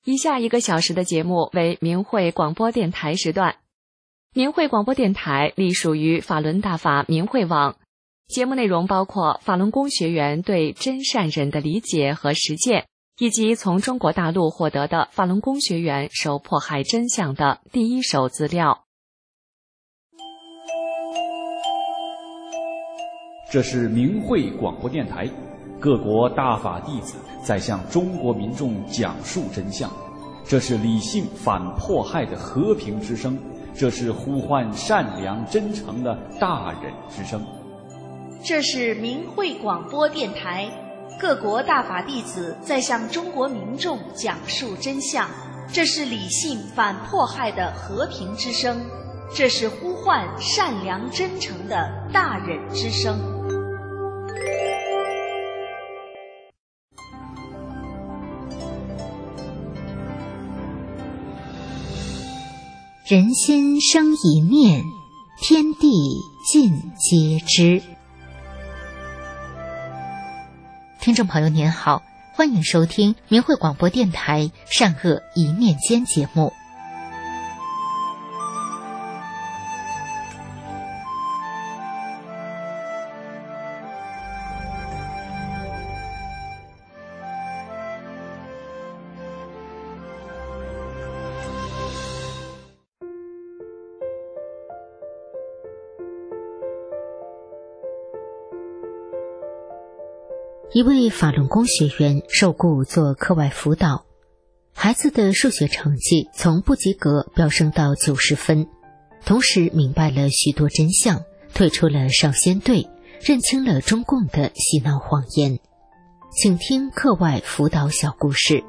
以下1个小时的节目为明慧广播电台时段。明慧广播电台隶属于法轮大法明慧网，节目内容包括法轮功学员对真善忍的理解和实践，以及从中国大陆获得的法轮功学员受迫害真相的第一手资料。 这是明慧广播电台，各国大法弟子在向中国民众讲述真相，这是理性反迫害的和平之声，这是呼唤善良真诚的大忍之声。 这是明慧广播电台，各国大法弟子在向中国民众讲述真相，这是理性反迫害的和平之声，这是呼唤善良真诚的大忍之声。 人心生一念，天地尽皆知。听众朋友您好，欢迎收听明慧广播电台善恶一念间节目。一位法轮功学员受雇做课外辅导，孩子的数学成绩从不及格飙升到90分，同时明白了许多真相，退出了少先队，认清了中共的洗脑谎言。请听课外辅导小故事。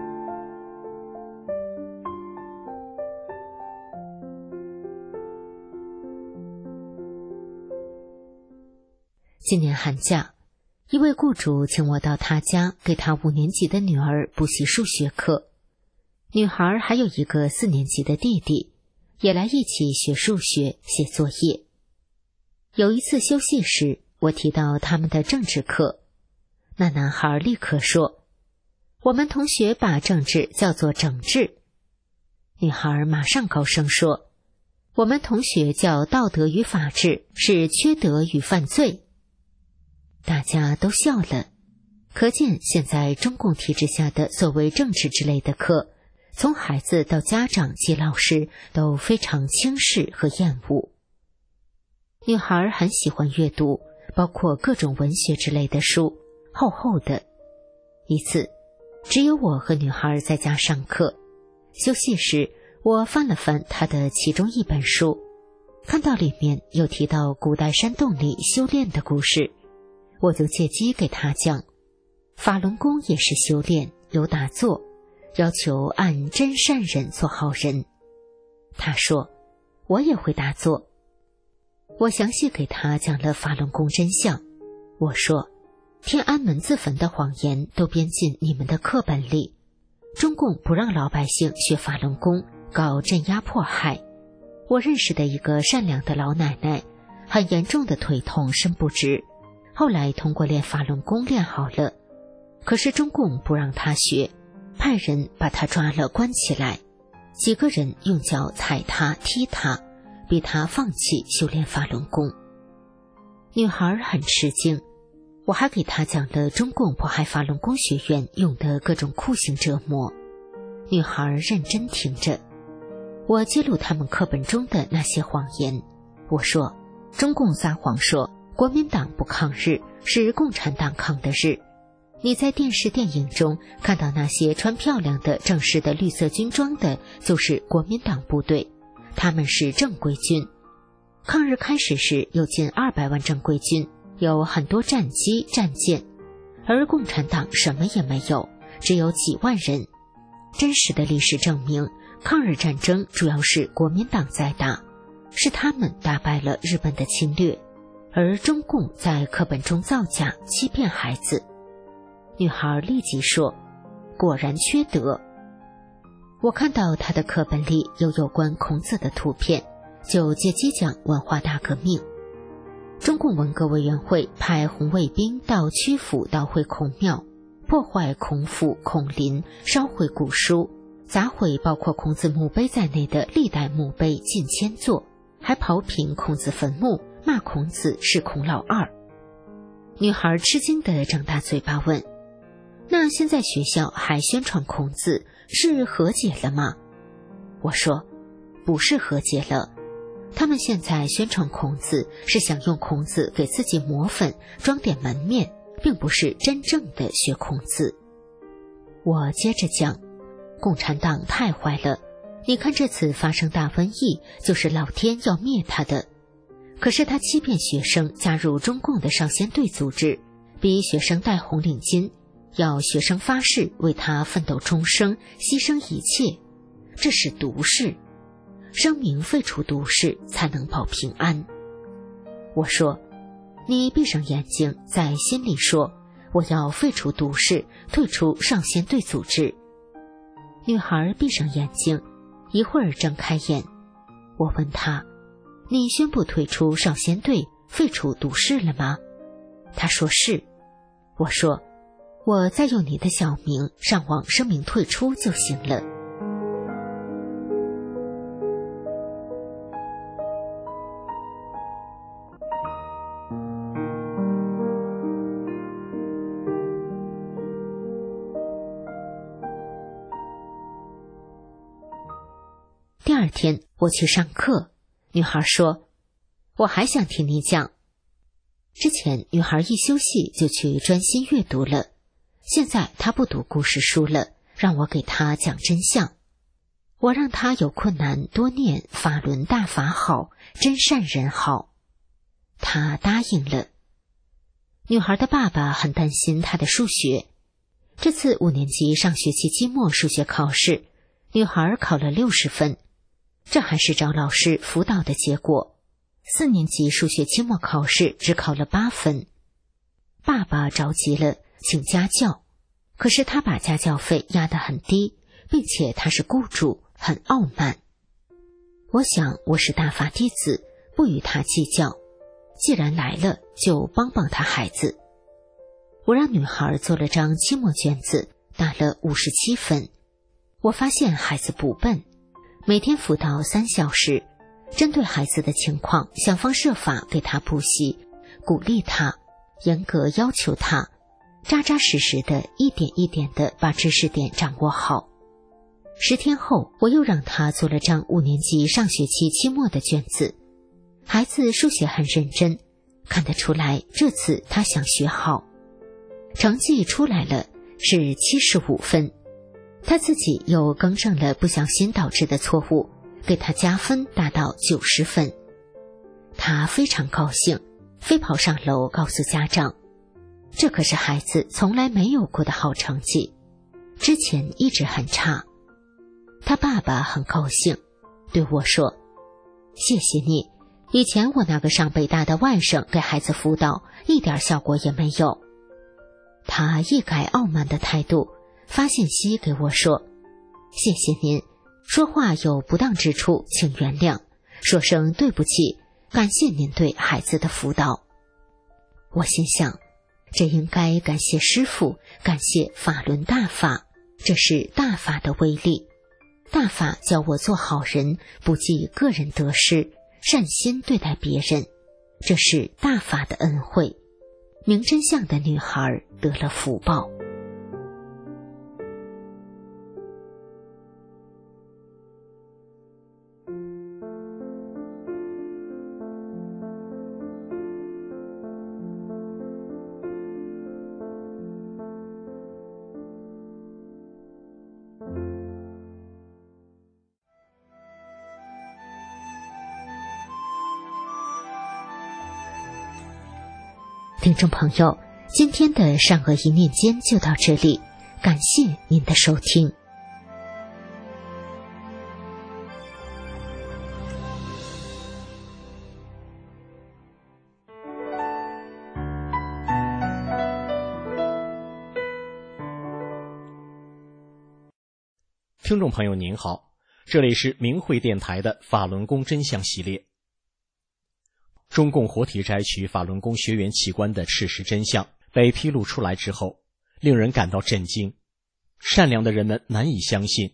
今年寒假，一位雇主请我到他家给他5年级的女儿补习数学课，女孩还有一个4年级的弟弟，也来一起学数学写作业。有一次休息时，我提到他们的政治课，那男孩立刻说：“我们同学把政治叫做整治。”女孩马上高声说：“我们同学叫道德与法治，是缺德与犯罪。”大家都笑了，可见现在中共体制下的所谓政治之类的课，从孩子到家长及老师都非常轻视和厌恶。女孩很喜欢阅读，包括各种文学之类的书，厚厚的。一次，只有我和女孩在家上课，休息时我翻了翻她的其中一本书，看到里面有提到古代山洞里修炼的故事，我就借机给他讲，法轮功也是修炼，有打坐，要求按真善忍做好人。他说我也会打坐。我详细给他讲了法轮功真相。我说天安门自焚的谎言都编进你们的课本里，中共不让老百姓学法轮功，搞镇压迫害。我认识的一个善良的老奶奶，很严重的腿痛身不直，后来通过练法轮功练好了，可是中共不让他学，派人把他抓了关起来，几个人用脚踩他踢他，逼他放弃修炼法轮功。女孩很吃惊，我还给她讲了中共迫害法轮功学员用的各种酷刑折磨。女孩认真听着，我揭露他们课本中的那些谎言。我说中共撒谎说国民党不抗日，是共产党抗的日。你在电视电影中看到那些穿漂亮的正式的绿色军装的，就是国民党部队，他们是正规军。抗日开始时有近200万正规军，有很多战机战舰，而共产党什么也没有，只有几万人。真实的历史证明，抗日战争主要是国民党在打，是他们打败了日本的侵略，而中共在课本中造假欺骗孩子。女孩立即说果然缺德。我看到她的课本里有关孔子的图片，就借机讲文化大革命。中共文革委员会派红卫兵到曲阜捣毁孔庙，破坏孔府孔林，烧毁古书， 砸毁包括孔子墓碑在内的历代墓碑近千座，还刨平孔子坟墓，骂孔子是孔老二。女孩吃惊地睁大嘴巴问：那现在学校还宣传孔子，是和解了吗？我说：不是和解了，他们现在宣传孔子是想用孔子给自己抹粉，装点门面，并不是真正的学孔子。我接着讲，共产党太坏了，你看这次发生大瘟疫，就是老天要灭他的。可是他欺骗学生加入中共的少先队组织，逼学生戴红领巾，要学生发誓为他奋斗终生，牺牲一切，这是毒誓。声明废除毒誓才能保平安。我说，你闭上眼睛，在心里说，我要废除毒誓，退出少先队组织。女孩闭上眼睛，一会儿睁开眼。我问她，你宣布退出少先队，废除毒誓了吗？她说是。我说，我再用你的小名上网声明退出就行了。第二天我去上课，女孩说，我还想听你讲。之前女孩一休息就去专心阅读了，现在她不读故事书了，让我给她讲真相。我让她有困难多念法轮大法好，真善人好。她答应了。女孩的爸爸很担心她的数学，这次5年级上学期期末数学考试，女孩考了60分，这还是找老师辅导的结果。4年级数学期末考试只考了8分。爸爸着急了，请家教，可是他把家教费压得很低，并且他是雇主，很傲慢。我想我是大法弟子，不与他计较，既然来了，就帮帮他孩子。我让女孩做了张期末卷子，打了57分。我发现孩子不笨，每天辅导3小时，针对孩子的情况，想方设法给他补习，鼓励他，严格要求他，扎扎实实的一点一点的把知识点掌握好。10天后，我又让他做了张5年级上学期期末的卷子。孩子数学很认真，看得出来这次他想学好。成绩出来了，是75分。他自己又更正了不小心导致的错误，给他加分达到90分。他非常高兴，飞跑上楼告诉家长，这可是孩子从来没有过的好成绩，之前一直很差。他爸爸很高兴，对我说，谢谢你，以前我那个上北大的外甥给孩子辅导，一点效果也没有。他一改傲慢的态度，发信息给我说，谢谢您，说话有不当之处请原谅，说声对不起，感谢您对孩子的辅导。我心想，这应该感谢师父，感谢法轮大法，这是大法的威力。大法教我做好人，不计个人得失，善心对待别人，这是大法的恩惠。明真相的女孩得了福报。听众朋友，今天的善恶一念间就到这里，感谢您的收听。 听众朋友您好，这里是明慧电台的法轮功真相系列。中共活体摘取法轮功学员器官的事实真相被披露出来之后，令人感到震惊。善良的人们难以相信，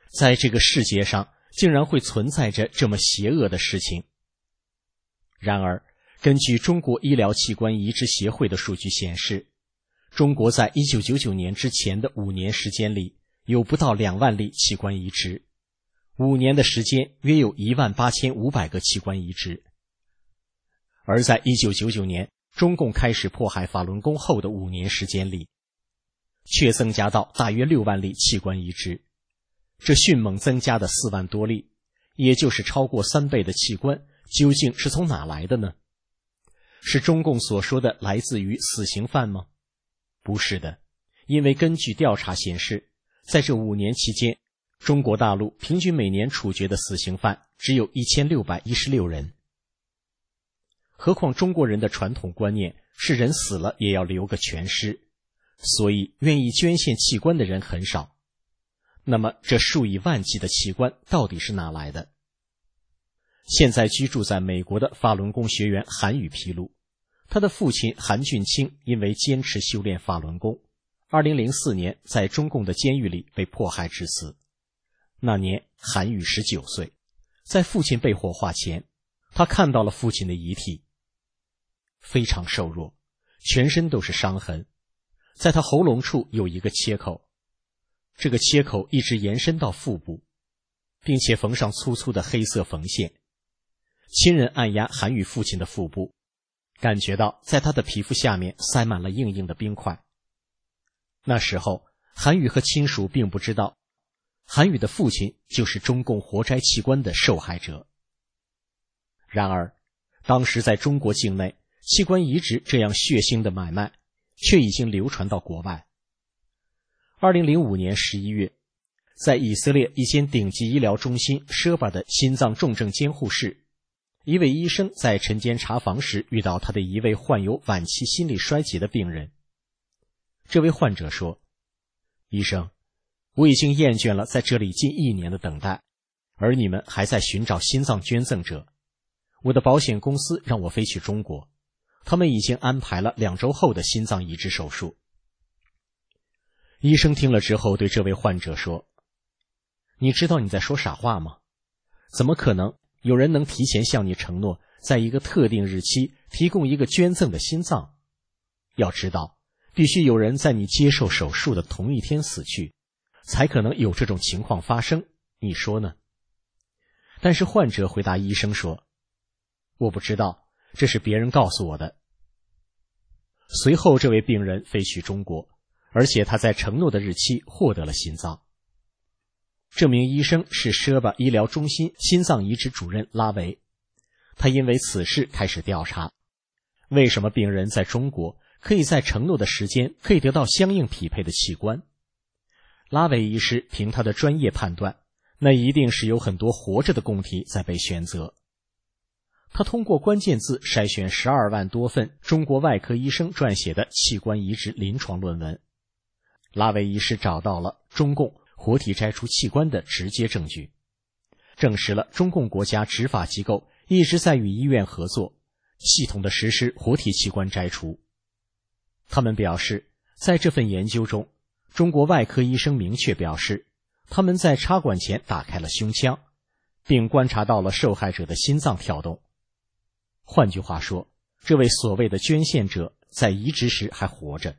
在这个世界上竟然会存在着这么邪恶的事情。然而，根据中国医疗器官移植协会的数据显示，中国在1999年之前的5年时间里，有不到2万例器官移植，5年的时间约有18500个器官移植。而在1999年中共开始迫害法轮功后的5年时间里，却增加到大约6万例器官移植，这迅猛增加的4万多例，也就是超过3倍的器官，究竟是从哪来的呢？是中共所说的来自于死刑犯吗？不是的，因为根据调查显示，在这5年期间，中国大陆平均每年处决的死刑犯只有1616人。何况中国人的传统观念是人死了也要留个全尸，所以愿意捐献器官的人很少。那么这数以万计的器官到底是哪来的？现在居住在美国的法轮功学员韩宇披露，他的父亲韩俊清因为坚持修炼法轮功，2004年在中共的监狱里被迫害致死。那年韩宇19岁，在父亲被火化前，他看到了父亲的遗体，非常瘦弱，全身都是伤痕，在他喉咙处有一个切口，这个切口一直延伸到腹部，并且缝上粗粗的黑色缝线。亲人按压韩宇父亲的腹部，感觉到在他的皮肤下面塞满了硬硬的冰块。那时候韩宇和亲属并不知道，韩宇的父亲就是中共活摘器官的受害者。然而当时在中国境内，器官移植这样血腥的买卖却已经流传到国外。2005年11月，在以色列一间顶级医疗中心舍巴的心脏重症监护室，一位医生在晨间查房时遇到他的一位患有晚期心力衰竭的病人。这位患者说，医生，我已经厌倦了在这里近1年的等待，而你们还在寻找心脏捐赠者。我的保险公司让我飞去中国，他们已经安排了2周后的心脏移植手术。医生听了之后对这位患者说，你知道你在说傻话吗？怎么可能有人能提前向你承诺，在一个特定日期提供一个捐赠的心脏？要知道，必须有人在你接受手术的同一天死去，才可能有这种情况发生，你说呢？但是患者回答医生说，我不知道，这是别人告诉我的。随后这位病人飞去中国，而且他在承诺的日期获得了心脏。这名医生是舍巴医疗中心心脏移植主任拉维，他因为此事开始调查，为什么病人在中国可以在承诺的时间可以得到相应匹配的器官。拉维医师凭他的专业判断，那一定是有很多活着的供体在被选择。他通过关键字筛选12万多份中国外科医生撰写的器官移植临床论文，拉维医师找到了中共活体摘除器官的直接证据，证实了中共国家执法机构一直在与医院合作，系统地实施活体器官摘除。他们表示，在这份研究中，中国外科医生明确表示，他们在插管前打开了胸腔，并观察到了受害者的心脏跳动。换句话说，这位所谓的捐献者在移植时还活着。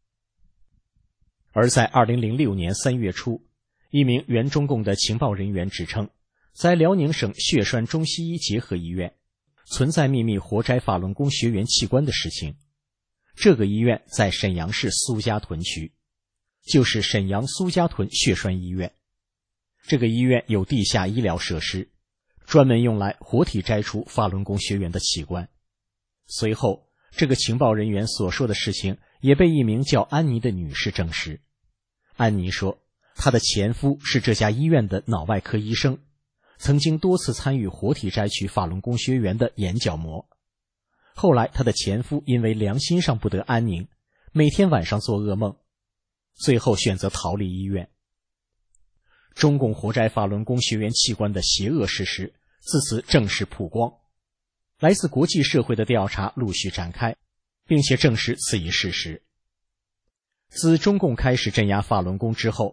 而在2006年3月初，一名原中共的情报人员指称，在辽宁省血栓中西医结合医院存在秘密活摘法轮功学员器官的事情。这个医院在沈阳市苏家屯区，就是沈阳苏家屯血栓医院。这个医院有地下医疗设施，专门用来活体摘除法轮功学员的器官。随后，这个情报人员所说的事情也被一名叫安妮的女士证实。安妮说，她的前夫是这家医院的脑外科医生，曾经多次参与活体摘取法轮功学员的眼角膜。后来她的前夫因为良心上不得安宁，每天晚上做噩梦，最后选择逃离医院。中共活摘法轮功学员器官的邪恶事实自此正式曝光，来自国际社会的调查陆续展开，并且证实此一事实。自中共开始镇压法轮功之后，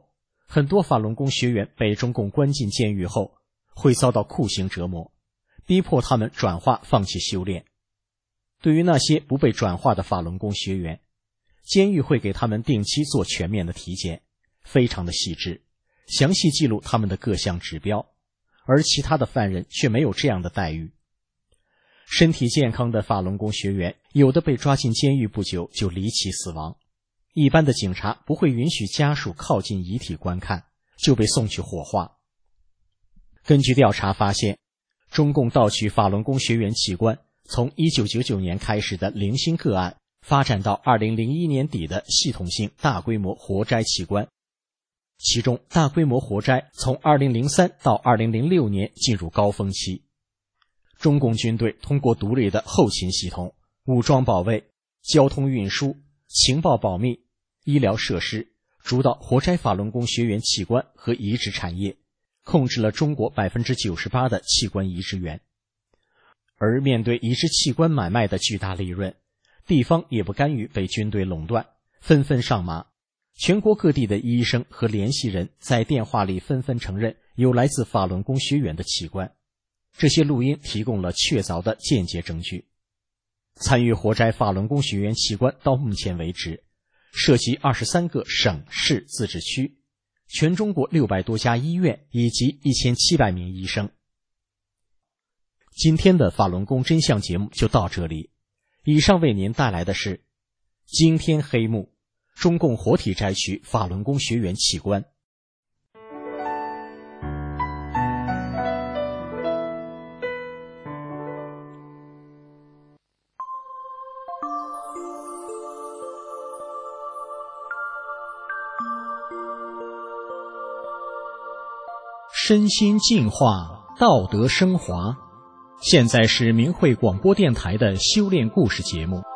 很多法轮功学员被中共关进监狱后，会遭到酷刑折磨，逼迫他们转化放弃修炼。对于那些不被转化的法轮功学员，监狱会给他们定期做全面的体检，非常的细致，详细记录他们的各项指标，而其他的犯人却没有这样的待遇。身体健康的法轮功学员，有的被抓进监狱不久就离奇死亡，一般的警察不会允许家属靠近遗体观看，就被送去火化。根据调查发现，中共盗取法轮功学员器官，从1999年开始的零星个案，发展到2001年底的系统性大规模活摘器官。其中大规模活摘从2003到2006年进入高峰期。中共军队通过独立的后勤系统、武装保卫、交通运输、情报保密、医疗设施，主导活摘法轮功学员器官和移植产业，控制了中国 98% 的器官移植源。而面对移植器官买卖的巨大利润，地方也不甘于被军队垄断，纷纷上马。全国各地的医生和联系人在电话里纷纷承认有来自法轮功学员的器官，这些录音提供了确凿的间接证据。参与活摘法轮功学员器官到目前为止，涉及23个省市自治区，全中国600多家医院以及1700名医生。今天的法轮功真相节目就到这里，以上为您带来的是惊天黑幕，中共活体摘取法轮功学员器官。身心净化，道德升华。现在是明慧广播电台的修炼故事节目。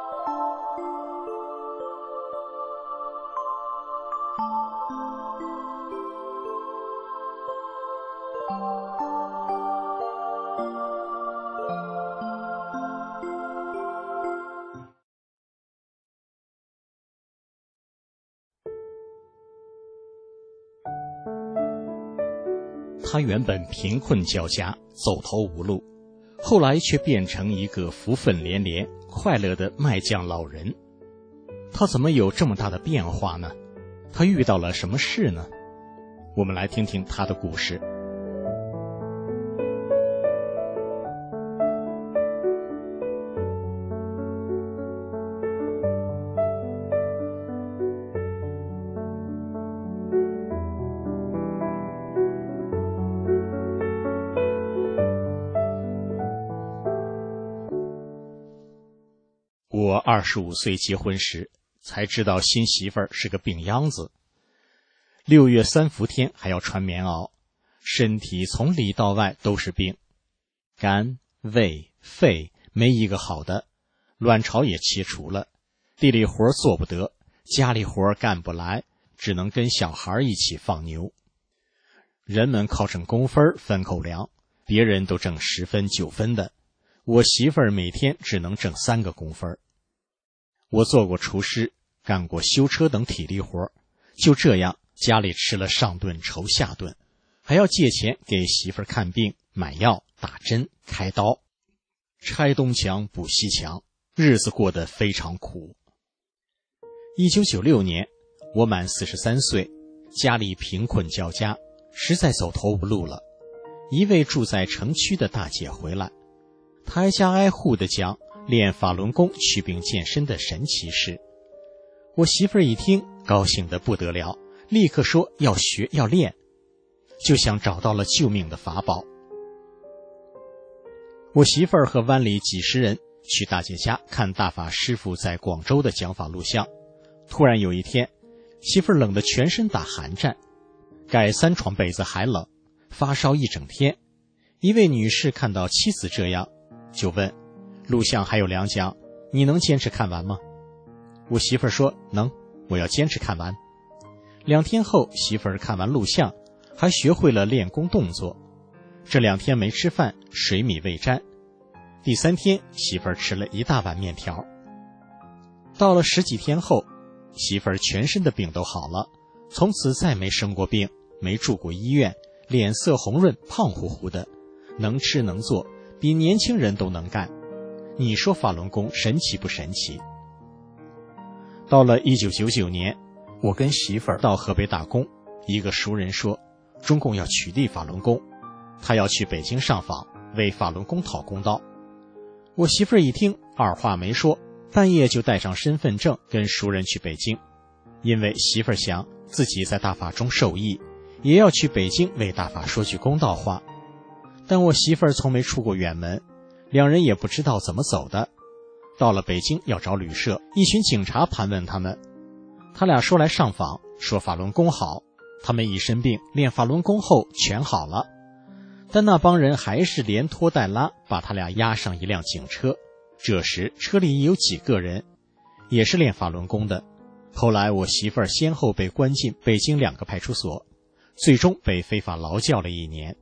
他原本贫困交加，走投无路，后来却变成一个福分连连、快乐的卖酱老人。他怎么有这么大的变化呢？他遇到了什么事呢？我们来听听他的故事。我25岁结婚时才知道新媳妇儿是个病秧子，6月3伏天还要穿棉袄，身体从里到外都是病，肝、胃、肺没一个好的，卵巢也切除了，地里活做不得，家里活干不来，只能跟小孩一起放牛。人们靠挣工分分口粮，别人都挣10分9分的，我媳妇儿每天只能挣3个工分。我做过厨师，干过修车等体力活，就这样家里吃了上顿愁下顿，还要借钱给媳妇儿看病、买药、打针、开刀，拆东墙补西墙，日子过得非常苦。1996年，我满43岁，家里贫困交加，实在走投无路了。一位住在城区的大姐回来，她挨家挨户地讲练法轮功祛病健身的神奇事。我媳妇儿一听，高兴得不得了，立刻说要学要练，就像找到了救命的法宝。我媳妇儿和湾里几十人去大姐家看大法师父在广州的讲法录像。突然有一天，媳妇儿冷得全身打寒战，盖3床被子还冷，发烧一整天。一位女士看到妻子这样，就问：录像还有2讲，你能坚持看完吗？我媳妇儿说能，我要坚持看完。2天后，媳妇儿看完录像，还学会了练功动作。这2天没吃饭，水米未沾。第3天，媳妇儿吃了1大碗面条。到了10几天后，媳妇儿全身的病都好了， 从此再没生过病，没住过医院，脸色红润，胖乎乎的，能吃能做，比年轻人都能干。你说法轮功神奇不神奇？到了1999年，我跟媳妇儿到河北打工，一个熟人说中共要取缔法轮功，他要去北京上访，为法轮功讨公道。我媳妇儿一听，二话没说，半夜就带上身份证跟熟人去北京，因为媳妇儿想自己在大法中受益，也要去北京为大法说句公道话。但我媳妇儿从没出过远门，两人也不知道怎么走的。到了北京要找旅社，一群警察盘问他们，他俩说来上访，说法轮功好，他们一身病练法轮功后全好了。但那帮人还是连拖带拉把他俩押上一辆警车，这时车里有几个人也是练法轮功的。后来我媳妇儿先后被关进北京2个派出所，最终被非法劳教了1年。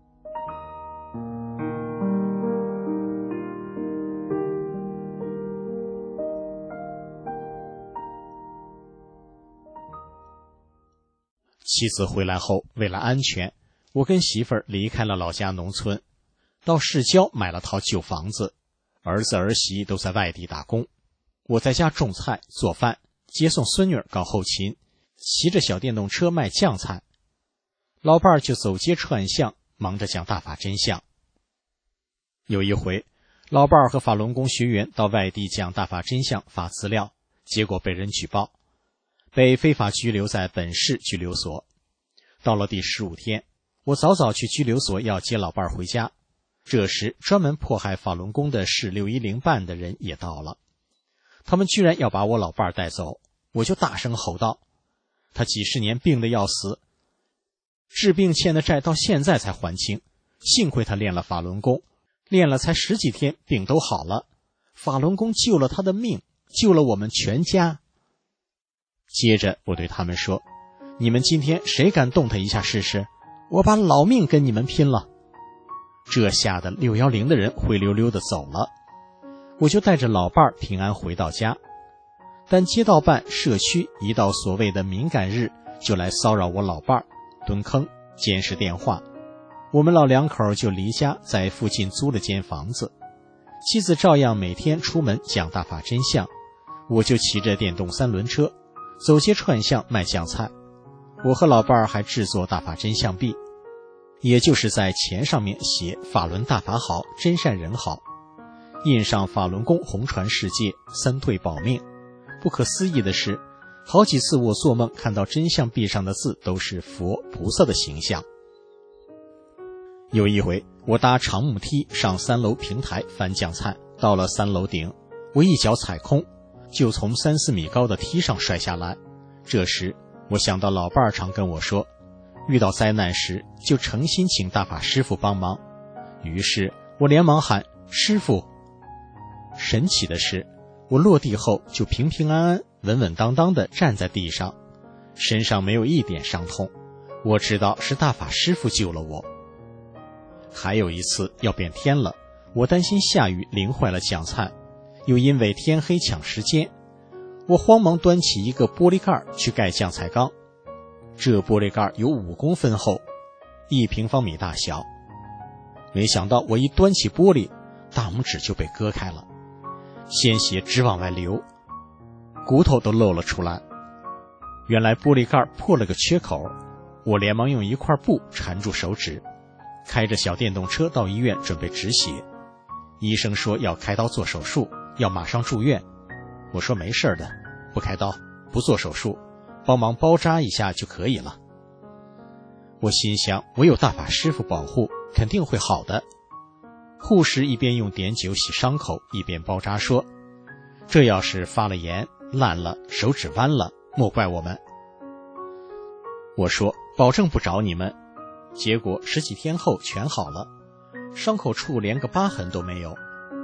妻子回来后，为了安全，我跟媳妇儿离开了老家农村，到市郊买了套旧房子，儿子儿媳都在外地打工，我在家种菜做饭，接送孙女搞后勤，骑着小电动车卖酱菜。老伴儿就走街串巷，忙着讲大法真相。有一回，老伴儿和法轮功学员到外地讲大法真相发资料，结果被人举报，被非法拘留在本市拘留所。到了第15天，我早早去拘留所要接老伴儿回家，这时专门迫害法轮功的市610办的人也到了，他们居然要把我老伴儿带走，我就大声吼道：他几十年病得要死，治病欠的债到现在才还清，幸亏他练了法轮功，练了才10几天病都好了，法轮功救了他的命，救了我们全家。接着我对他们说，你们今天谁敢动他一下试试？我把老命跟你们拼了。这吓得610的人灰溜溜的走了，我就带着老伴儿平安回到家。但街道办社区一到所谓的敏感日，就来骚扰我老伴儿，蹲坑监视电话。我们老两口就离家在附近租了间房子，妻子照样每天出门讲大法真相，我就骑着电动3轮车走街串巷卖酱菜。我和老伴儿还制作大法真相币，也就是在钱上面写法轮大法好，真善人好，印上法轮功红传世界，3对保命。不可思议的是，好几次我做梦看到真相币上的字都是佛菩萨的形象。有一回，我搭长木梯上3楼平台翻酱菜，到了3楼顶，我一脚踩空，就从3、4米高的梯上摔下来。这时我想到老伴儿常跟我说，遇到灾难时就诚心请大法师父帮忙，于是我连忙喊师父。神奇的是，我落地后就平平安安稳稳当当地站在地上，身上没有一点伤痛，我知道是大法师父救了我。还有一次要变天了，我担心下雨淋坏了酱菜，又因为天黑抢时间，我慌忙端起一个玻璃盖去盖酱菜缸。这玻璃盖有5公分厚，1平方米大小。没想到我一端起玻璃，大拇指就被割开了，鲜血直往外流，骨头都露了出来。原来玻璃盖破了个缺口，我连忙用一块布缠住手指，开着小电动车到医院准备止血。医生说要开刀做手术，要马上住院。我说没事的，不开刀，不做手术，帮忙包扎一下就可以了。我心想，我有大法师父保护，肯定会好的。护士一边用碘酒洗伤口，一边包扎说，这要是发了炎烂了，手指弯了，莫怪我们。我说保证不找你们。结果10几天后全好了，伤口处连个疤痕都没有。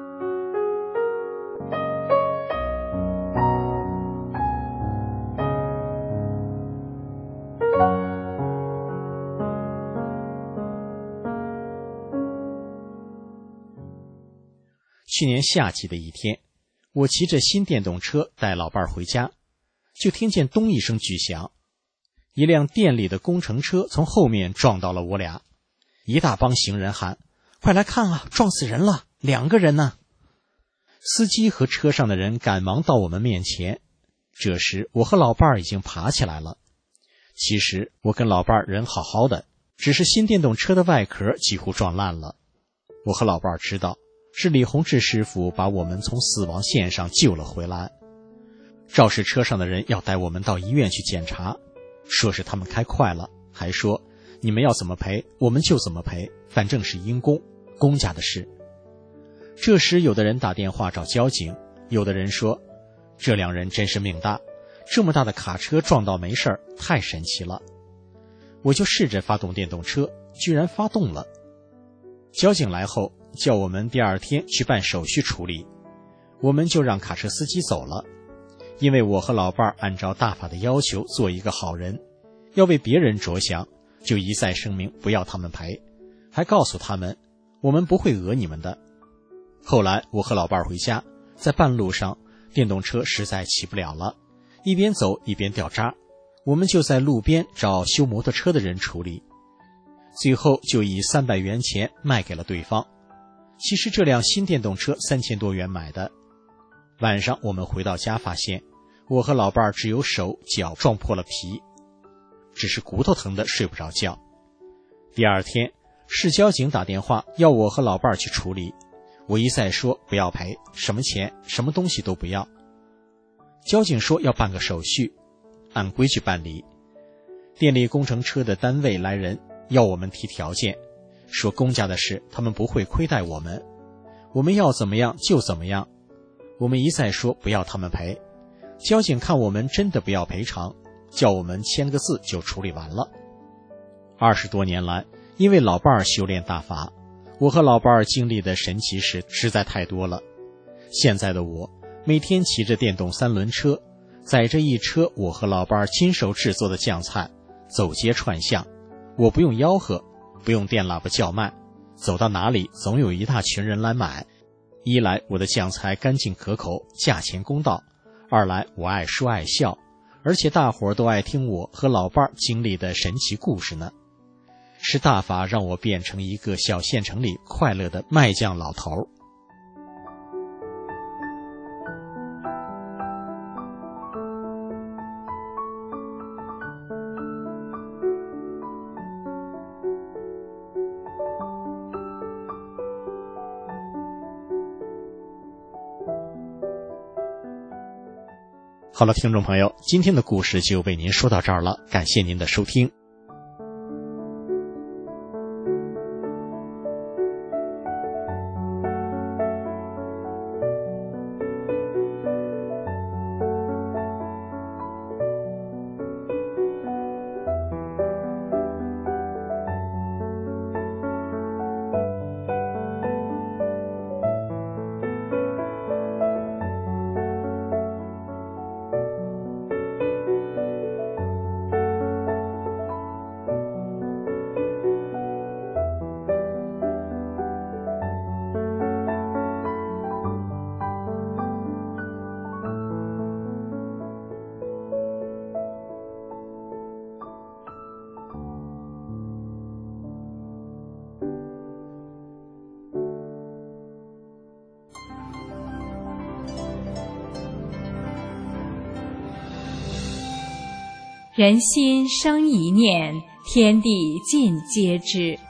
去年夏季的一天，我骑着新电动车带老伴儿回家，就听见咚一声巨响， 一辆店里的工程车从后面撞到了我俩，一大帮行人喊：快来看啊，撞死人了，2个人呢！司机和车上的人赶忙到我们面前，这时我和老伴儿已经爬起来了。其实我跟老伴儿人好好的，只是新电动车的外壳几乎撞烂了。我和老伴儿知道，是李洪志师傅把我们从死亡线上救了回来。肇事车上的人要带我们到医院去检查，说是他们开快了，还说你们要怎么赔我们就怎么赔，反正是因公，公家的事。这时有的人打电话找交警，有的人说这2人真是命大，这么大的卡车撞到没事儿，太神奇了。我就试着发动电动车，居然发动了。交警来后叫我们第2天去办手续处理，我们就让卡车司机走了。因为我和老伴儿按照大法的要求做一个好人，要为别人着想，就一再声明不要他们赔，还告诉他们我们不会讹你们的。后来我和老伴儿回家，在半路上电动车实在骑不了了，一边走一边掉渣，我们就在路边找修摩托车的人处理，最后就以300元钱卖给了对方。其实这辆新电动车3000多元买的。晚上我们回到家发现，我和老伴儿只有手脚撞破了皮，只是骨头疼的睡不着觉。第2天市交警打电话要我和老伴儿去处理，我一再说不要赔，什么钱什么东西都不要。交警说要办个手续，按规矩办理。电力工程车的单位来人要我们提条件，说公家的事他们不会亏待我们，我们要怎么样就怎么样。我们一再说不要他们赔，交警看我们真的不要赔偿，叫我们签个字就处理完了。20多年来，因为老伴儿修炼大法，我和老伴儿经历的神奇事实在太多了。现在的我每天骑着电动3轮车，载着一车我和老伴儿亲手制作的酱菜，走街串巷，我不用吆喝，不用电喇叭叫卖，走到哪里总有一大群人来买。一来我的酱菜干净可口，价钱公道；二来我爱说爱笑，而且大伙儿都爱听我和老伴儿经历的神奇故事呢。是大法让我变成一个小县城里快乐的卖酱老头。好了，听众朋友，今天的故事就为您说到这儿了，感谢您的收听。 人心生一念，天地尽皆知。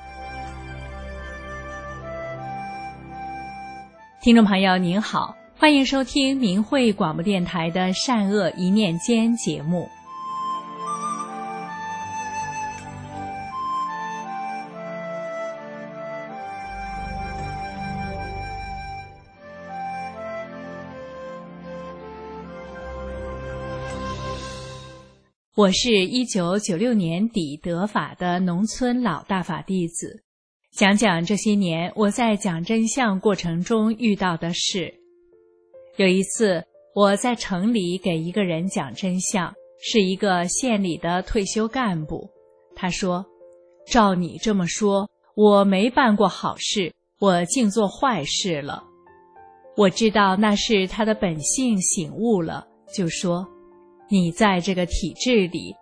听众朋友您好，欢迎收听明慧广播电台的善恶一念间节目。我是1996年底得法的农村老大法弟子，讲讲这些年我在讲真相过程中遇到的事。有一次，我在城里给一个人讲真相，是一个县里的退休干部。他说：“照你这么说，我没办过好事，我竟做坏事了。”我知道那是他的本性醒悟了，就说：“你在这个体制里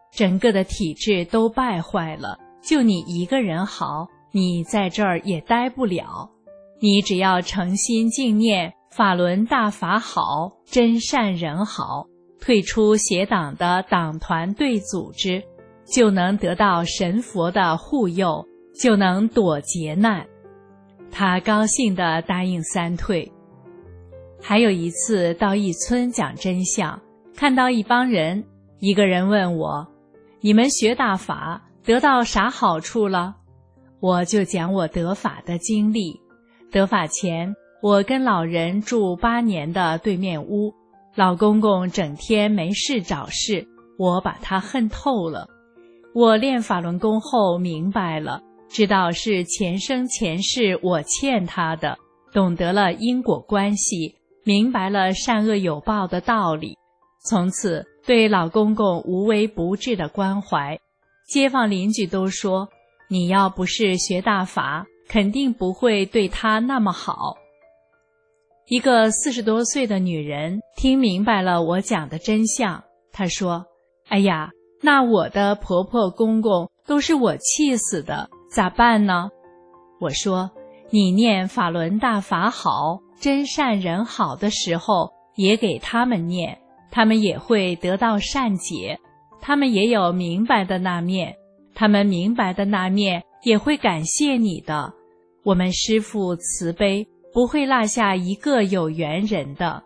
整个的体制都败坏了，就你一个人好，你在这儿也待不了。你只要诚心敬念法轮大法好，真善人好，退出邪党的党团队组织，就能得到神佛的护佑，就能躲劫难。他高兴地答应三退。还有一次到一村讲真相，看到一帮人，一个人问我，你们学大法得到啥好处了？我就讲我得法的经历。得法前，我跟老人住8年的对面屋，老公公整天没事找事，我把他恨透了。我练法轮功后明白了，知道是前生前世我欠他的，懂得了因果关系，明白了善恶有报的道理，从此对老公公无微不至的关怀。街坊邻居都说，你要不是学大法，肯定不会对他那么好。一个40多岁的女人听明白了我讲的真相，她说，哎呀，那我的婆婆公公都是我气死的，咋办呢？我说，你念法轮大法好，真善人好的时候，也给他们念，他们也会得到善解，他们也有明白的那面，他们明白的那面也会感谢你的。我们师父慈悲，不会落下一个有缘人的。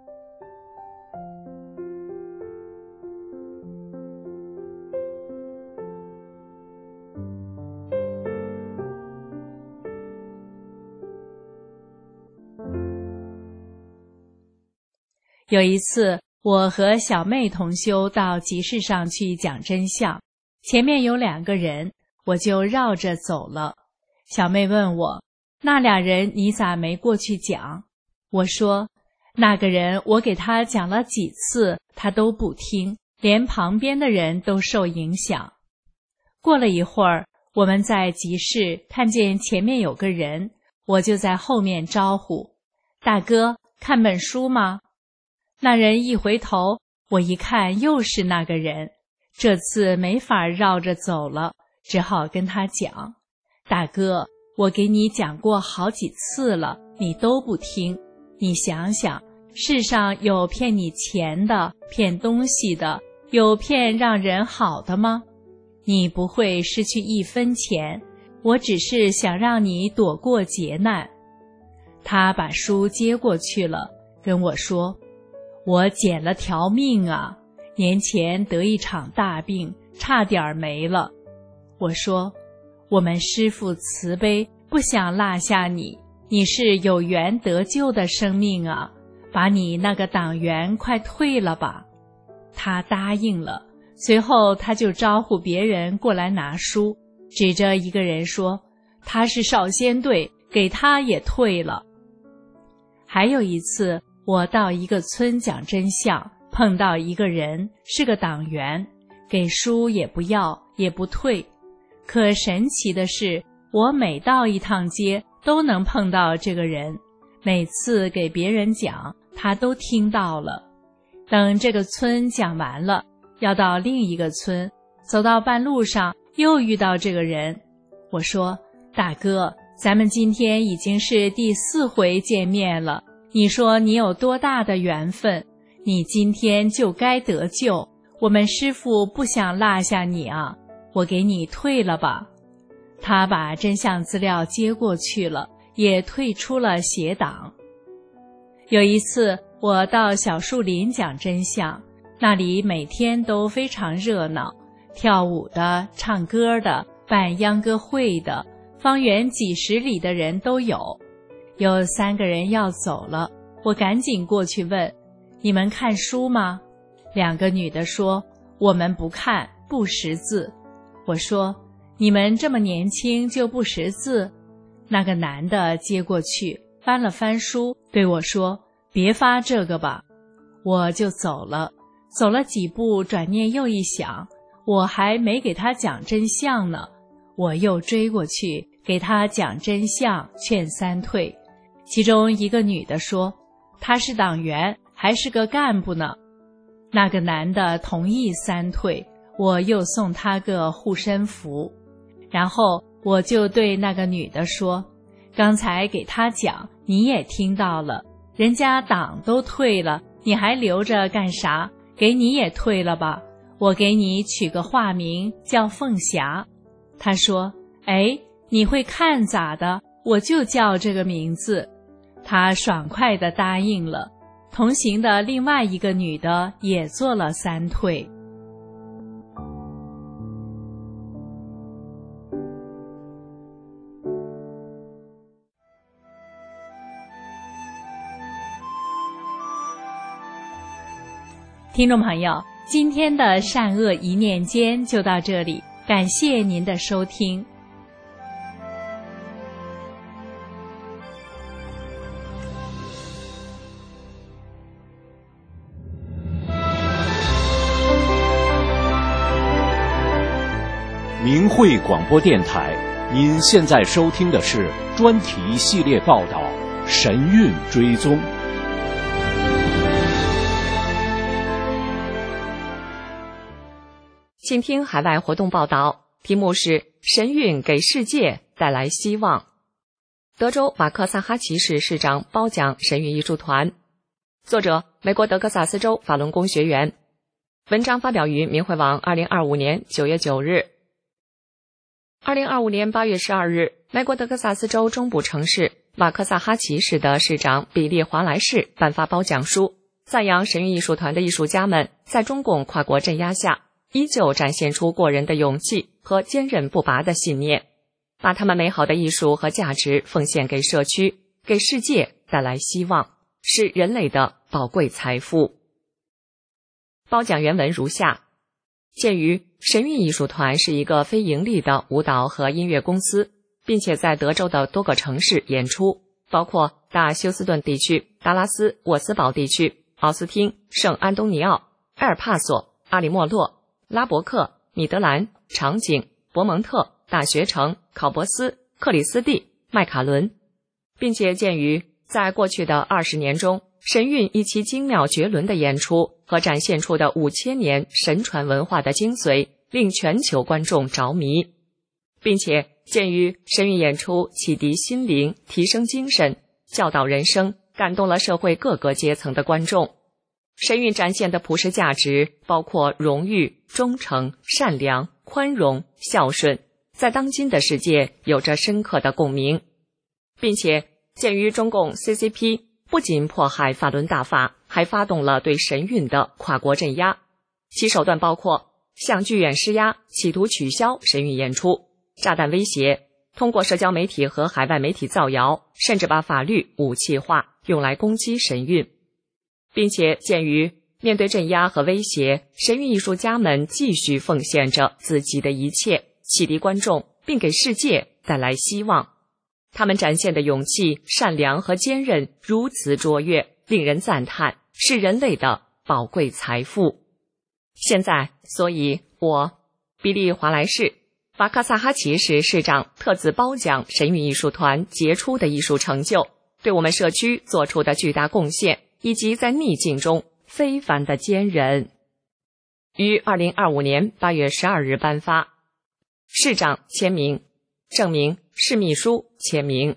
有一次，我和小妹同修到集市上去讲真相，前面有2个人，我就绕着走了。小妹问我，那俩人你咋没过去讲？我说，那个人我给他讲了几次，他都不听，连旁边的人都受影响。过了一会儿，我们在集市看见前面有个人，我就在后面招呼，大哥，看本书吗？那人一回头，我一看又是那个人，这次没法绕着走了，只好跟他讲，大哥，我给你讲过好几次了，你都不听。你想想，世上有骗你钱的，骗东西的，有骗让人好的吗？你不会失去1分钱，我只是想让你躲过劫难。他把书接过去了，跟我说，我捡了条命啊，年前得一场大病，差点没了。我说，我们师父慈悲，不想落下你，你是有缘得救的生命啊，把你那个党员快退了吧。他答应了，随后他就招呼别人过来拿书，指着一个人说，他是少先队，给他也退了。还有一次，我到一个村讲真相，碰到一个人是个党员，给书也不要，也不退。可神奇的是，我每到一趟街都能碰到这个人，每次给别人讲，他都听到了。等这个村讲完了，要到另一个村，走到半路上又遇到这个人。我说，大哥，咱们今天已经是第4回见面了，你说你有多大的缘分，你今天就该得救，我们师父不想落下你啊，我给你退了吧。他把真相资料接过去了，也退出了邪党。有一次我到小树林讲真相，那里每天都非常热闹，跳舞的，唱歌的，办秧歌会的，方圆几十里的人都有。有3个人要走了，我赶紧过去问，你们看书吗？2个女的说，我们不看，不识字。我说，你们这么年轻就不识字？那个男的接过去，翻了翻书，对我说，别发这个吧。我就走了，走了几步，转念又一想，我还没给他讲真相呢，我又追过去，给他讲真相，劝3退。其中一个女的说，他是党员，还是个干部呢。那个男的同意3退， 我又送她个护身符。然后我就对那个女的说，刚才给她讲，你也听到了，人家党都退了，你还留着干啥？给你也退了吧，我给你取个化名叫凤霞。她说，哎，你会看咋的？我就叫这个名字。她爽快地答应了。同行的另外一个女的也做了3退。听众朋友，今天的善恶一念间就到这里，感谢您的收听。 明慧广播电台，您现在收听的是专题系列报道《神韵追踪》。 请听海外活动报道，题目是“神韵给世界带来希望”。德州瓦克萨哈奇市市长褒奖神韵艺术团。作者：美国德克萨斯州法轮功学员。文章发表于明慧网2025年9月9日。2025年8月12日，美国德克萨斯州中部城市瓦克萨哈奇市的市长比利·华莱士颁发褒奖书，赞扬神韵艺术团的艺术家们在中共跨国镇压下依旧展现出过人的勇气和坚韧不拔的信念，把他们美好的艺术和价值奉献给社区，给世界带来希望，是人类的宝贵财富。褒奖原文如下：鉴于神韵艺术团是一个非盈利的舞蹈和音乐公司，并且在德州的多个城市演出，包括大休斯顿地区、达拉斯、沃斯堡地区、奥斯汀、圣安东尼奥、埃尔帕索、阿里莫洛、拉伯克、米德兰、长井、伯蒙特、大学城、考伯斯、克里斯蒂、麦卡伦，并且鉴于在过去的20年中，神韵以其精妙绝伦的演出和展现出的5000年神传文化的精髓，令全球观众着迷，并且鉴于神韵演出启迪心灵、提升精神、教导人生，感动了社会各个阶层的观众。神韵展现的普世价值包括荣誉、忠诚、善良、宽容、孝顺，在当今的世界有着深刻的共鸣，并且鉴于中共 CCP 不仅迫害法轮大法，还发动了对神韵的跨国镇压，其手段包括向剧院施压，企图取消神韵演出，炸弹威胁，通过社交媒体和海外媒体造谣，甚至把法律武器化，用来攻击神韵。并且鉴于面对镇压和威胁，神韵艺术家们继续奉献着自己的一切，启迪观众，并给世界带来希望。他们展现的勇气、善良和坚韧如此卓越，令人赞叹，是人类的宝贵财富。现在，所以我，比利·华莱士，瓦克萨哈奇市市长特此褒奖神韵艺术团杰出的艺术成就，对我们社区做出的巨大贡献，以及在逆境中非凡的坚韧。于2025年8月12日颁发。市长签名，证明市秘书签名。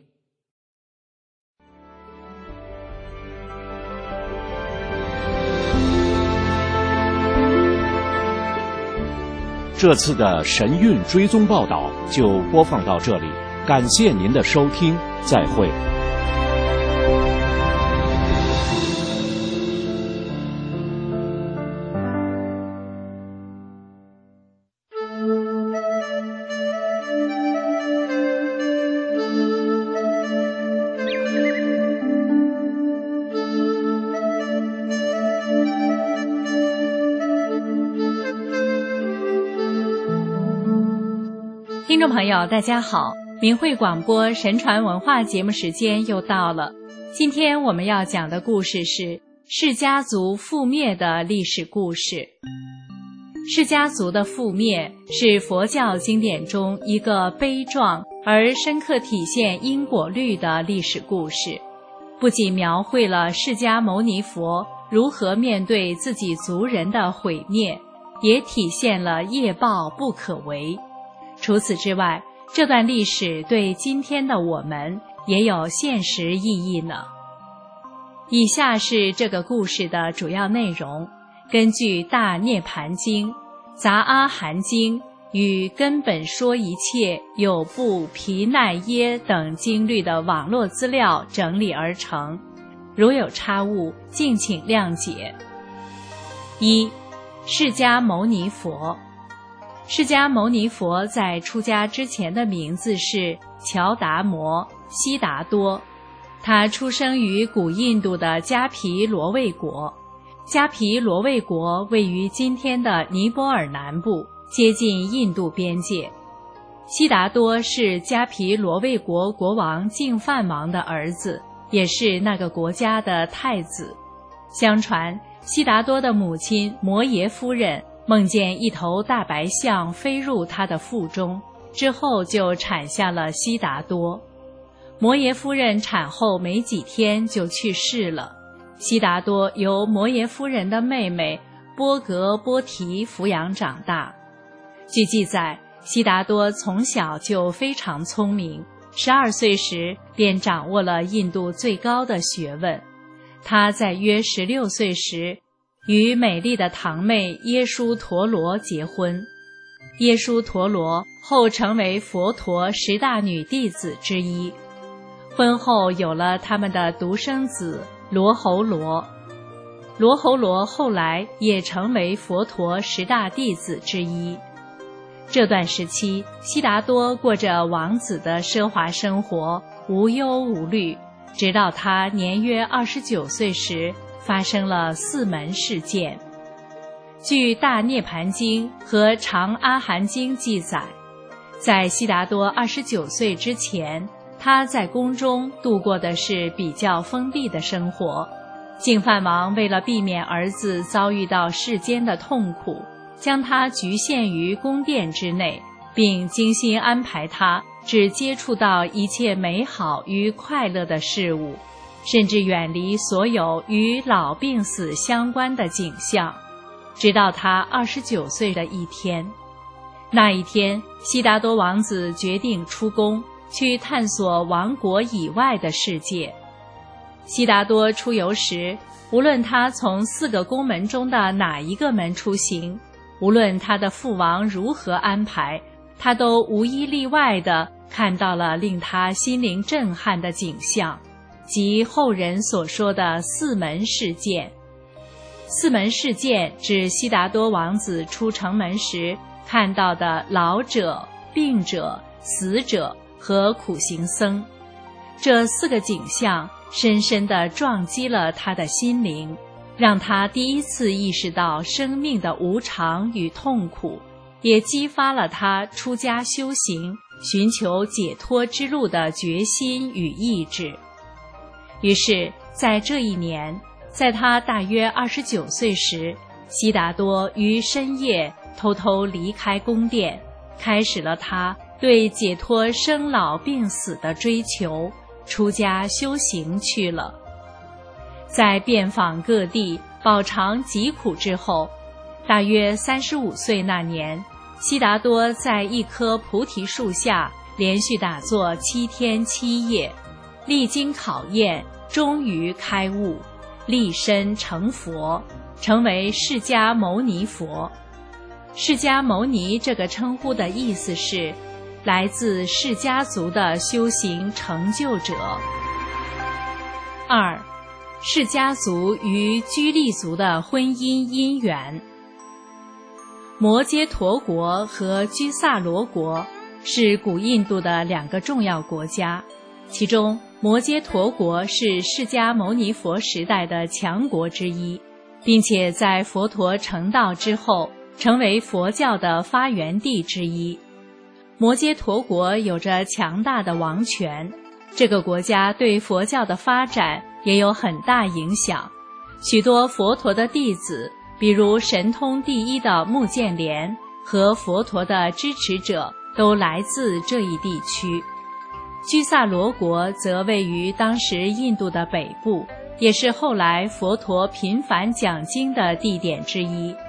这次的神韵追踪报道就播放到这里，感谢您的收听，再会。 听众朋友大家好，明慧广播神传文化节目时间又到了。今天我们要讲的故事是释家族覆灭的历史故事。释家族的覆灭是佛教经典中一个悲壮而深刻体现因果律的历史故事，不仅描绘了释迦牟尼佛如何面对自己族人的毁灭， 也体现了业报不可为。除此之外，这段历史对今天的我们也有现实意义呢。以下是这个故事的主要内容，根据《大涅盘经》、《杂阿含经》与《根本说一切有部毗奈耶》等经律的网络资料整理而成，如有差误，敬请谅解。一、释迦牟尼佛。释迦牟尼佛在出家之前的名字是乔达摩悉达多，他出生于古印度的迦毗罗卫国。迦毗罗卫国位于今天的尼泊尔南部，接近印度边界。悉达多是迦毗罗卫国国王净饭王的儿子，也是那个国家的太子。相传悉达多的母亲摩耶夫人梦见一头大白象飞入她的腹中，之后就产下了悉达多。摩耶夫人产后没几天就去世了，悉达多由摩耶夫人的妹妹波格波提抚养长大。据记载，悉达多从小就非常聪明，12岁时便掌握了印度最高的学问。他在约16岁时与美丽的堂妹耶输陀罗结婚。耶输陀罗后成为佛陀10大女弟子之一。婚后有了他们的独生子罗睺罗。罗睺罗后来也成为佛陀10大弟子之一。这段时期，悉达多过着王子的奢华生活，无忧无虑，直到他年约29岁时发生了4门事件。据《大涅盘经》和《长阿含经》记载，在悉达多29岁之前，他在宫中度过的是比较封闭的生活。净饭王为了避免儿子遭遇到世间的痛苦，将他局限于宫殿之内，并精心安排他只接触到一切美好与快乐的事物，甚至远离所有与老病死相关的景象，直到他29岁的一天。那一天，悉达多王子决定出宫，去探索王国以外的世界。悉达多出游时，无论他从4个宫门中的哪一个门出行，无论他的父王如何安排，他都无一例外地看到了令他心灵震撼的景象，即后人所说的4门事件。4门事件指悉达多王子出城门时看到的老者、病者、死者和苦行僧。这4个景象深深地撞击了他的心灵，让他第一次意识到生命的无常与痛苦，也激发了他出家修行、寻求解脱之路的决心与意志。于是，在这一年，在他大约29岁时，悉达多于深夜偷偷离开宫殿，开始了他对解脱生老病死的追求，出家修行去了。在遍访各地饱尝疾苦之后，大约35岁那年，悉达多在一棵菩提树下连续打坐7天7夜，历经考验，终于开悟，立身成佛，成为释迦牟尼佛。释迦牟尼这个称呼的意思是来自释迦族的修行成就者。2. 释迦族与居利族的婚姻姻缘。摩揭陀国和居萨罗国是古印度的2个重要国家，其中摩揭陀国是释迦牟尼佛时代的强国之一，并且在佛陀成道之后成为佛教的发源地之一。摩揭陀国有着强大的王权，这个国家对佛教的发展也有很大影响。许多佛陀的弟子，比如神通第一的目犍连和佛陀的支持者，都来自这一地区。居萨罗国则位于当时印度的北部，也是后来佛陀频繁讲经的地点之一。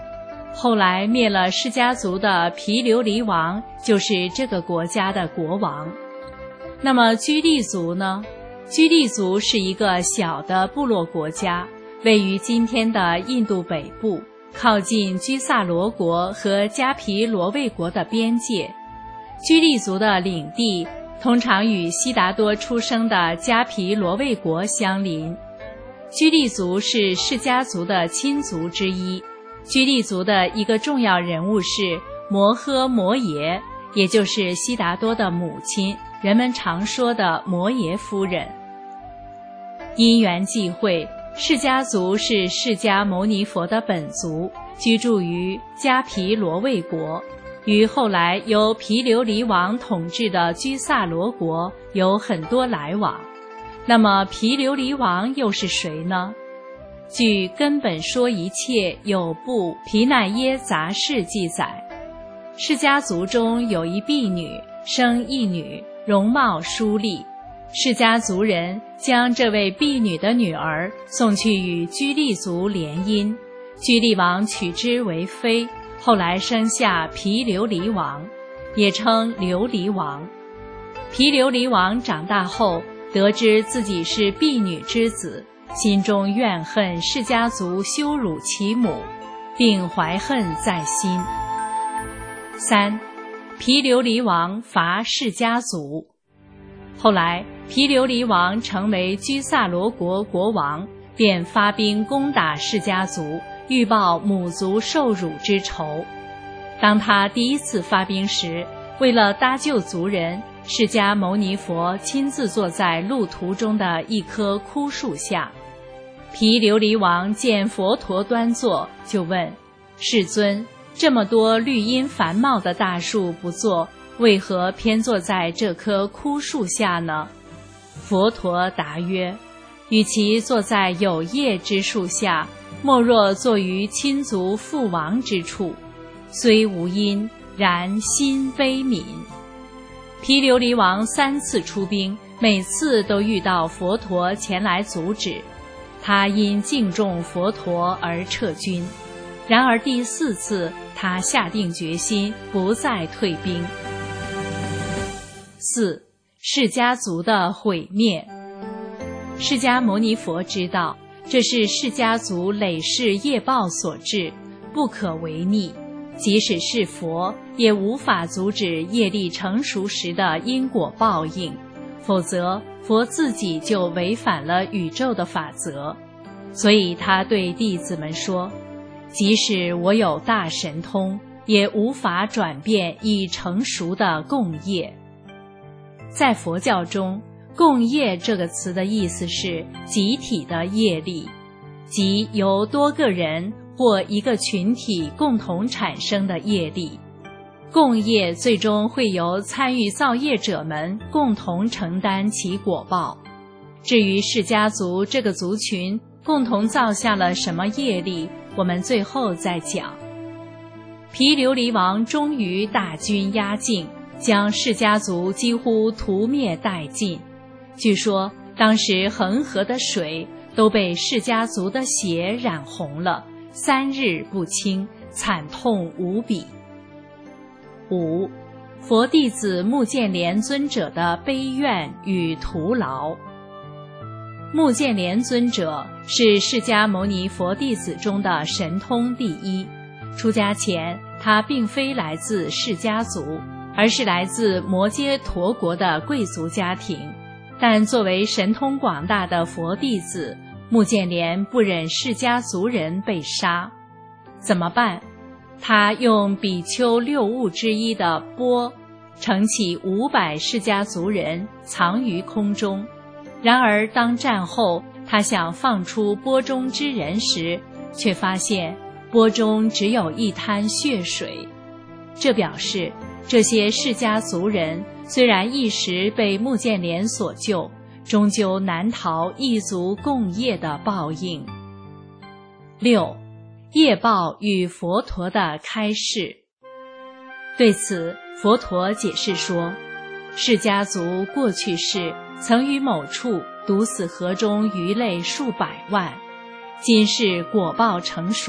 后来灭了释迦族的毗琉璃王，就是这个国家的国王。那么居利族呢？居利族是一个小的部落国家，位于今天的印度北部，靠近居萨罗国和迦毗罗卫国的边界。居利族的领地通常与悉达多出生的迦毗罗卫国相邻。居利族是释迦族的亲族之一。居利族的一个重要人物是摩诃摩耶，也就是悉达多的母亲，人们常说的摩耶夫人。因缘际会，释迦族是释迦牟尼佛的本族，居住于迦毗罗卫国，与后来由毗琉璃王统治的居萨罗国有很多来往。那么毗琉璃王又是谁呢？据《根本说一切有部毗奈耶杂事》记载，释迦族中有一婢女，生一女，容貌淑丽。释迦族人将这位婢女的女儿送去与居利族联姻，居利王娶之为妃，后来生下毗琉璃王，也称琉璃王。毗琉璃王长大后，得知自己是婢女之子，心中怨恨释迦族羞辱其母，并怀恨在心。3. 毗琉璃王伐释迦族。后来毗琉璃王成为居萨罗国国王，便发兵攻打释迦族，欲报母族受辱之仇。当他第一次发兵时，为了搭救族人，释迦牟尼佛亲自坐在路途中的一棵枯树下。毗琉璃王见佛陀端坐，就问：世尊，这么多绿荫繁茂的大树不坐，为何偏坐在这棵枯树下呢？佛陀答曰：与其坐在有叶之树下，莫若坐于亲族父亡之处，虽无因，然心悲悯。毗琉璃王3次出兵，每次都遇到佛陀前来阻止，他因敬重佛陀而撤军。然而第4次，他下定决心不再退兵。4. 释迦族的毁灭。释迦牟尼佛知道，这是释迦族累世业报所致，不可违逆。即使是佛，也无法阻止业力成熟时的因果报应，否则佛自己就违反了宇宙的法则。所以他对弟子们说：即使我有大神通，也无法转变已成熟的共业。在佛教中，共业这个词的意思是集体的业力，即由多个人或一个群体共同产生的业力。共业最终会由参与造业者们共同承担其果报。至于释迦族这个族群共同造下了什么业力，我们最后再讲。毗琉璃王终于大军压境，将释迦族几乎屠灭殆尽。据说当时恒河的水都被释迦族的血染红了，3日不清，惨痛无比。5. 佛弟子目犍连尊者的悲怨与徒劳。目犍连尊者是释迦牟尼佛弟子中的神通第一。出家前，他并非来自释迦族，而是来自摩揭陀国的贵族家庭。但作为神通广大的佛弟子，目犍连不忍释迦族人被杀，怎么办？他用比丘6物之一的钵盛起500释迦族人，藏于空中。然而当战后他想放出钵中之人时，却发现钵中只有一滩血水。这表示这些释迦族人虽然一时被目犍连所救，终究难逃异族共业的报应。6. 业报与佛陀的开示。对此，佛陀解释说，释迦族过去世曾于某处毒死河中鱼类数百万，今世果报成熟，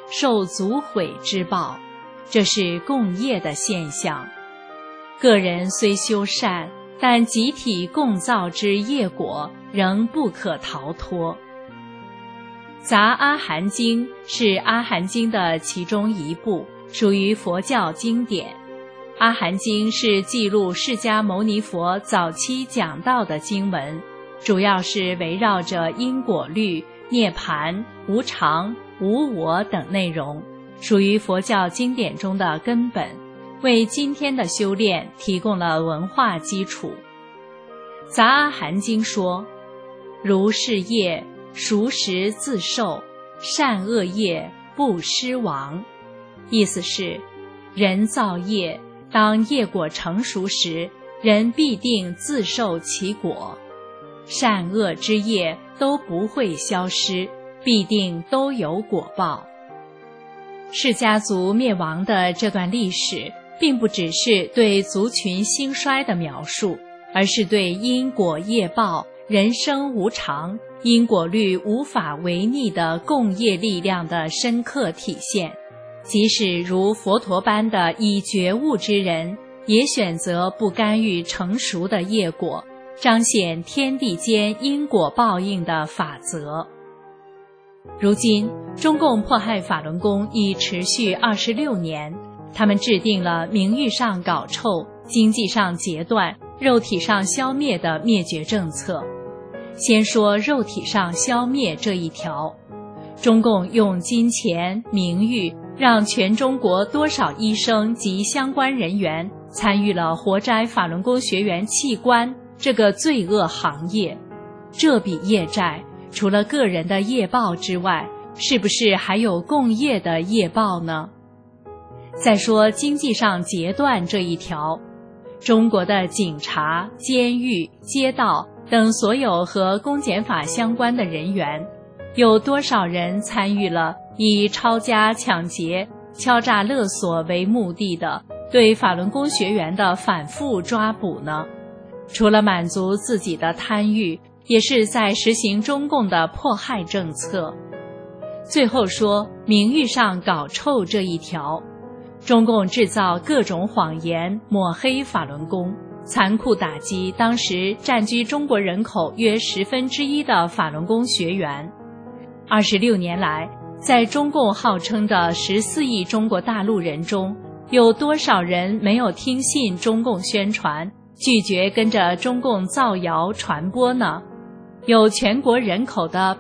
受族毁之报，这是共业的现象。个人虽修善，但集体共造之业果仍不可逃脱。杂阿含经是阿含经的其中一部，属于佛教经典。阿含经是记录释迦牟尼佛早期讲道的经文，主要是围绕着因果律、涅槃、无常、无我等内容，属于佛教经典中的根本，为今天的修炼提供了文化基础。杂阿含经说，如是业，熟时自受，善恶业不失亡。意思是，人造业，当业果成熟时，人必定自受其果，善恶之业都不会消失，必定都有果报。释家族灭亡的这段历史，并不只是对族群兴衰的描述，而是对因果业报、人生无常、因果律无法违逆的共业力量的深刻体现。即使如佛陀般的已觉悟之人，也选择不干预成熟的业果，彰显天地间因果报应的法则。如今，中共迫害法轮功已持续26年，他们制定了名誉上搞臭、经济上截断、肉体上消灭的灭绝政策。先说肉体上消灭这一条，中共用金钱、名誉，让全中国多少医生及相关人员参与了活摘法轮功学员器官这个罪恶行业。这笔业债，除了个人的业报之外，是不是还有共业的业报呢？再说经济上截断这一条，中国的警察、监狱、街道等所有和公检法相关的人员，有多少人参与了以抄家、抢劫、敲诈勒索为目的的对法轮功学员的反复抓捕呢？除了满足自己的贪欲，也是在实行中共的迫害政策。最后说名誉上搞臭这一条，中共制造各种谎言，抹黑法轮功，残酷打击当时占据中国人口约1/10的法轮功学员。26年来，在中共号称的14亿中国大陆人中，有多少人没有听信中共宣传，拒绝跟着中共造谣传播呢？有全国人口的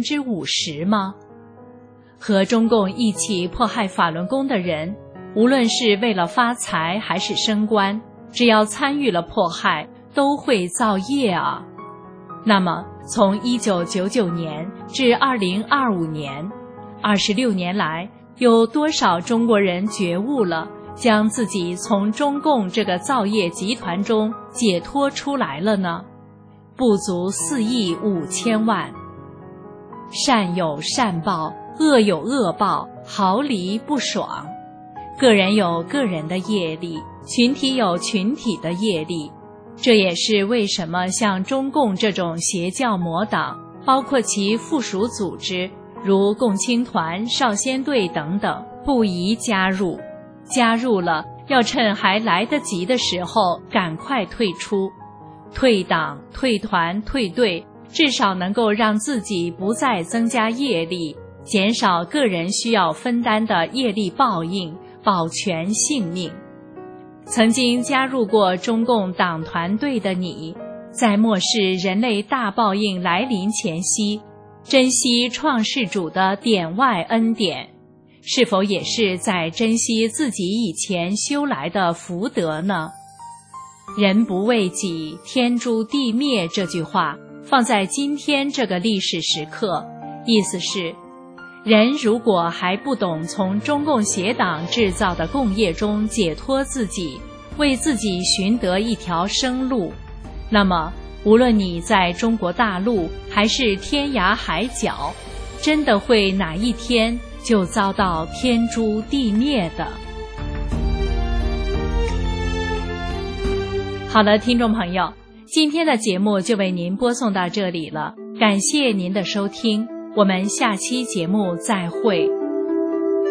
50%吗？和中共一起迫害法轮功的人，无论是为了发财还是升官，只要参与了迫害，都会造业啊。那么从1999年至2025年，26年来，有多少中国人觉悟了，将自己从中共这个造业集团中解脱出来了呢？不足4亿5千万。善有善报，恶有恶报，毫厘不爽。个人有个人的业力，群体有群体的业力。这也是为什么像中共这种邪教魔党，包括其附属组织，如共青团、少先队等等，不宜加入。加入了，要趁还来得及的时候赶快退出。退党、退团、退队，至少能够让自己不再增加业力，减少个人需要分担的业力报应，保全性命。曾经加入过中共党团队的你，在漠视人类大报应来临前夕，珍惜创世主的点外恩典，是否也是在珍惜自己以前修来的福德呢？人不为己，天诛地灭这句话放在今天这个历史时刻，意思是人如果还不懂从中共邪党制造的共业中解脱自己，为自己寻得一条生路，那么无论你在中国大陆还是天涯海角，真的会哪一天就遭到天诛地灭的。好了，听众朋友，今天的节目就为您播送到这里了，感谢您的收听，我们下期节目再会。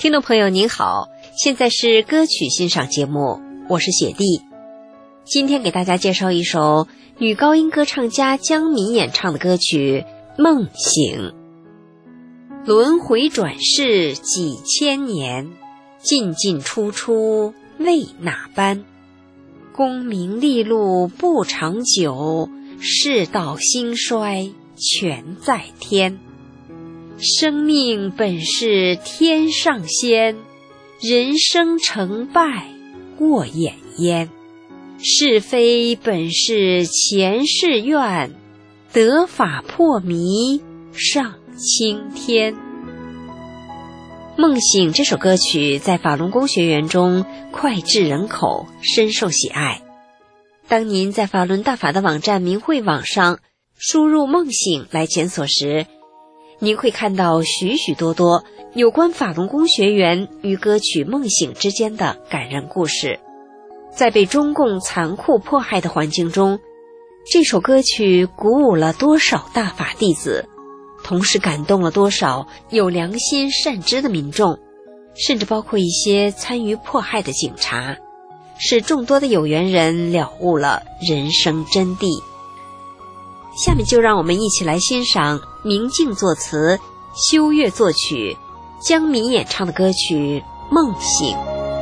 听众朋友您好，现在是歌曲欣赏节目，我是雪莉。今天给大家介绍一首女高音歌唱家江敏演唱的歌曲《梦醒》。轮回转世几千年，进进出出为哪般？功名利禄不长久，世道兴衰全在天。生命本是天上仙，人生成败过眼烟。是非本是前世愿，得法破迷上青天。梦醒这首歌曲在法轮功学员中脍炙人口，深受喜爱。当您在法轮大法的网站明慧网上输入梦醒来检索时，您会看到许许多多有关法轮功学员与歌曲《梦醒》之间的感人故事。在被中共残酷迫害的环境中，这首歌曲鼓舞了多少大法弟子，同时感动了多少有良心善知的民众，甚至包括一些参与迫害的警察，使众多的有缘人了悟了人生真谛。下面就让我们一起来欣赏明镜作词、修月作曲、江敏演唱的歌曲《梦醒》。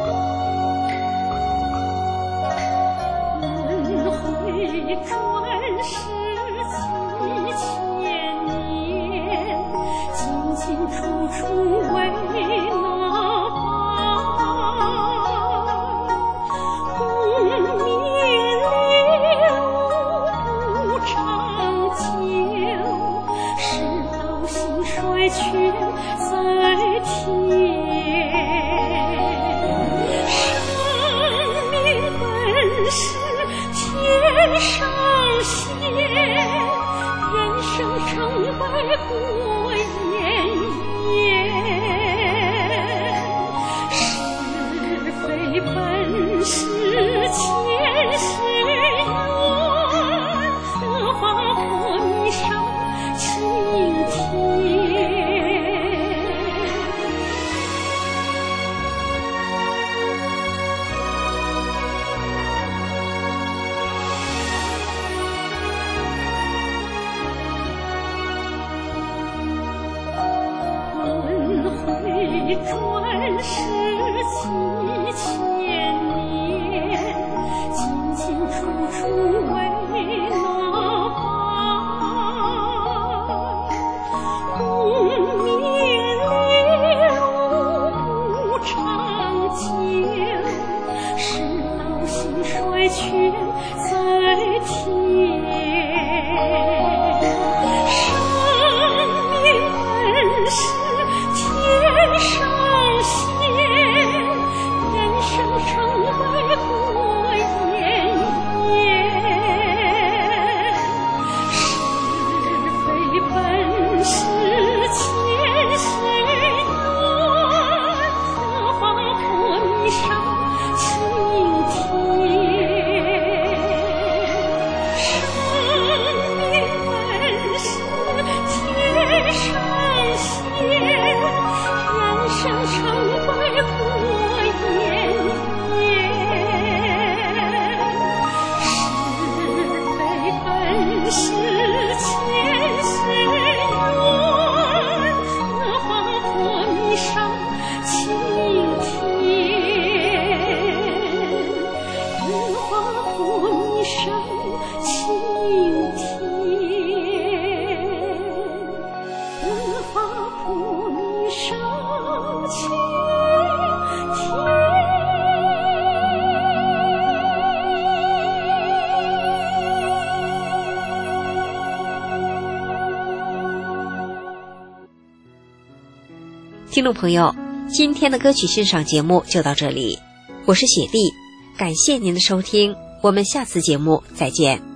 听众朋友，今天的歌曲欣赏节目就到这里，我是雪莉，感谢您的收听，我们下次节目再见。